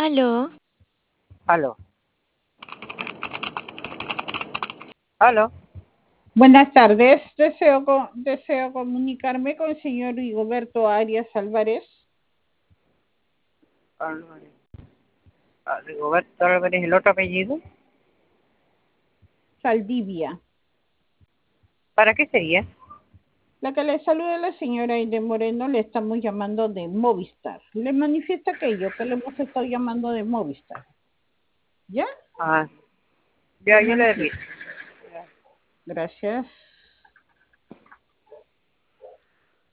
Aló, Aló, aló. Buenas tardes, deseo comunicarme con el señor Rigoberto Arias Álvarez Álvarez. Rigoberto Álvarez, el otro apellido. Saldivia. ¿Para qué sería? La que le saluda la señora Aide Moreno, le estamos llamando de Movistar. Le manifiesta aquello que le hemos estado llamando de Movistar. ¿Ya? Ah, Le ya, yo le manifiesto. repito. Gracias.